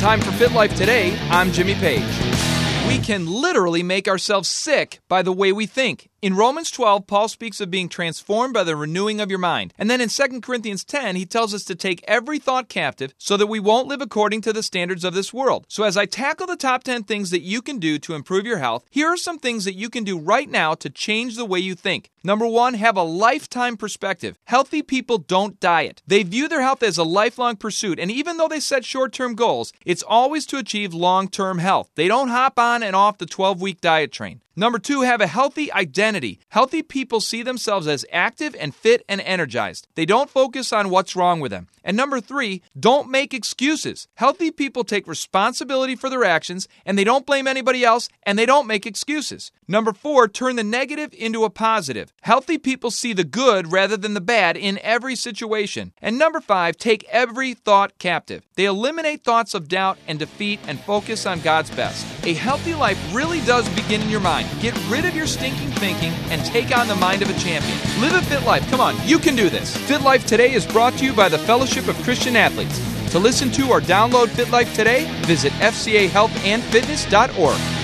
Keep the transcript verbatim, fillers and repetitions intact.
Time for Fit Life Today, I'm Jimmy Page. We can literally make ourselves sick by the way we think. In Romans twelve, Paul speaks of being transformed by the renewing of your mind. And then in Second Corinthians ten, he tells us to take every thought captive so that we won't live according to the standards of this world. So as I tackle the top ten things that you can do to improve your health, here are some things that you can do right now to change the way you think. Number one, have a lifetime perspective. Healthy people don't diet. They view their health as a lifelong pursuit, and even though they set short-term goals, it's always to achieve long-term health. They don't hop on and off the twelve-week diet train. Number two, have a healthy identity. Healthy people see themselves as active and fit and energized. They don't focus on what's wrong with them. And number three, don't make excuses. Healthy people take responsibility for their actions, and they don't blame anybody else, and they don't make excuses. Number four, turn the negative into a positive. Healthy people see the good rather than the bad in every situation. And number five, take every thought captive. They eliminate thoughts of doubt and defeat and focus on God's best. A healthy life really does begin in your mind. Get rid of your stinking thinking and take on the mind of a champion. Live a fit life. Come on, you can do this. Fit Life Today is brought to you by the Fellowship of Christian Athletes. To listen to or download Fit Life Today, visit f c a health and fitness dot org.